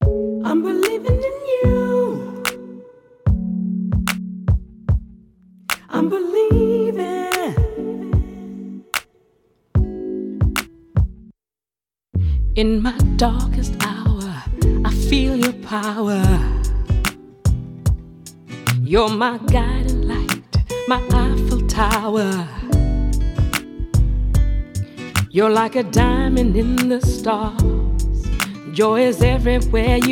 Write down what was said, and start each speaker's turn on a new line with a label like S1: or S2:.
S1: I'm believing in you. I'm believing. In my darkest hour, I feel your power. You're my guiding light, my Eiffel Tower. You're like a diamond in the stars. Joy is everywhere